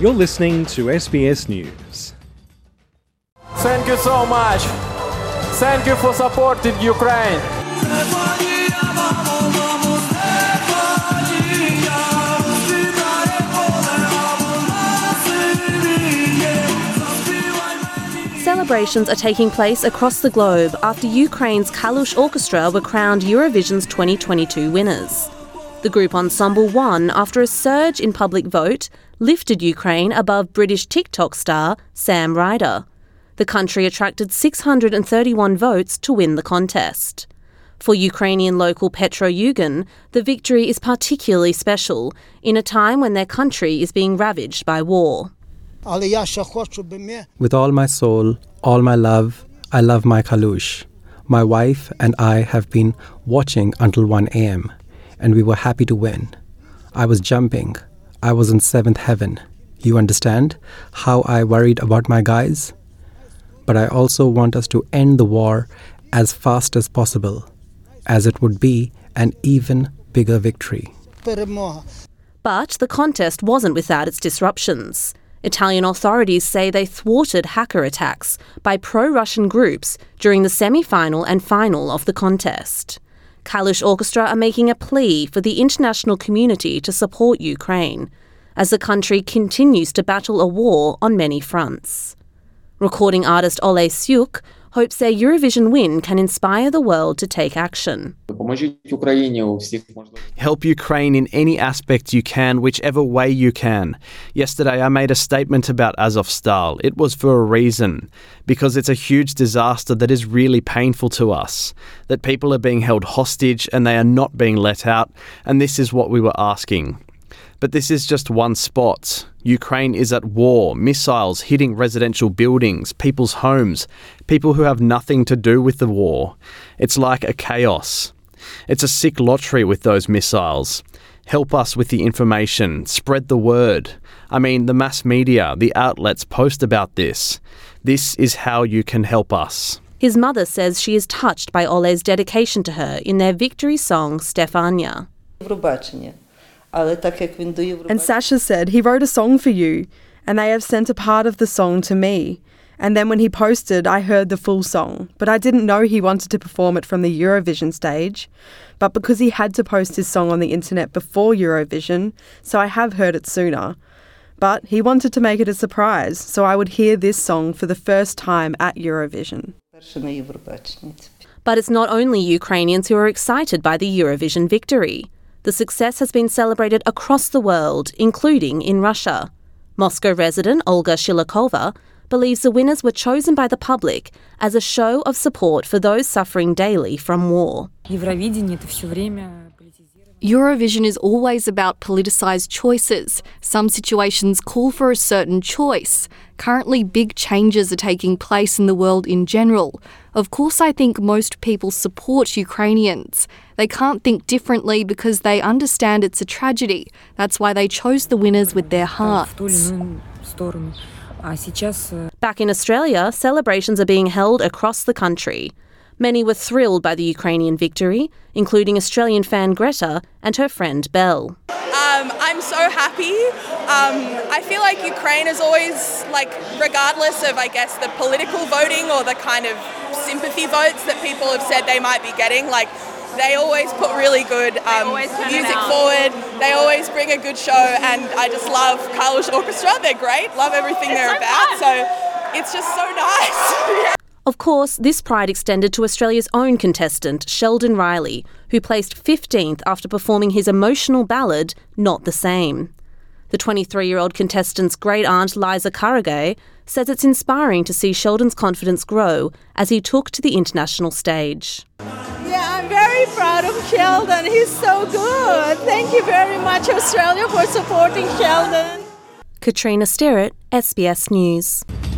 You're listening to SBS News. Thank you so much. Thank you for supporting Ukraine. Celebrations are taking place across the globe after Ukraine's Kalush Orchestra were crowned Eurovision's 2022 winners. The group ensemble won after a surge in public vote lifted Ukraine above British TikTok star Sam Ryder. The country attracted 631 votes to win the contest. For Ukrainian local Petro-Yugan, the victory is particularly special in a time when their country is being ravaged by war. With all my soul, all my love, I love my Kalush. My wife and I have been watching until 1 a.m. and we were happy to win. I was jumping. I was in seventh heaven. You understand how I worried about my guys? But I also want us to end the war as fast as possible, as it would be an even bigger victory. But the contest wasn't without its disruptions. Italian authorities say they thwarted hacker attacks by pro-Russian groups during the semi-final and final of the contest. Kalush Orchestra are making a plea for the international community to support Ukraine, as the country continues to battle a war on many fronts. Recording artist Ole Syuk hopes their Eurovision win can inspire the world to take action. Help Ukraine in any aspect you can, whichever way you can. Yesterday I made a statement about Azovstal. It was for a reason, because it's a huge disaster that is really painful to us, that people are being held hostage and they are not being let out, and this is what we were asking. But this is just one spot. Ukraine is at war, missiles hitting residential buildings, people's homes, people who have nothing to do with the war. It's like a chaos. It's a sick lottery with those missiles. Help us with the information, spread the word. I mean, the mass media, the outlets post about this. This is how you can help us. His mother says she is touched by Ole's dedication to her in their victory song, Stefania. And Sasha said, he wrote a song for you, and they have sent a part of the song to me. And then when he posted, I heard the full song, but I didn't know he wanted to perform it from the Eurovision stage. But because he had to post his song on the internet before Eurovision, so I have heard it sooner. But he wanted to make it a surprise, so I would hear this song for the first time at Eurovision. But it's not only Ukrainians who are excited by the Eurovision victory. The success has been celebrated across the world, including in Russia. Moscow resident Olga Shilakova believes the winners were chosen by the public as a show of support for those suffering daily from war. Eurovision is always about politicised choices. Some situations call for a certain choice. Currently, big changes are taking place in the world in general. Of course, I think most people support Ukrainians. They can't think differently because they understand it's a tragedy. That's why they chose the winners with their hearts. Back in Australia, celebrations are being held across the country. Many were thrilled by the Ukrainian victory, including Australian fan Greta and her friend Belle. I'm so happy. I feel like Ukraine is always, regardless of, the political voting or the kind of sympathy votes that people have said they might be getting, they always put really good music forward. They always bring a good show, and I just love Kalush Orchestra. They're great. Love everything they're about. So it's just so nice. Of course, this pride extended to Australia's own contestant, Sheldon Riley, who placed 15th after performing his emotional ballad, Not the Same. The 23-year-old contestant's great-aunt, Liza Karagay, says it's inspiring to see Sheldon's confidence grow as he took to the international stage. Yeah, I'm very proud of Sheldon. He's so good. Thank you very much, Australia, for supporting Sheldon. Katrina Sterrett, SBS News.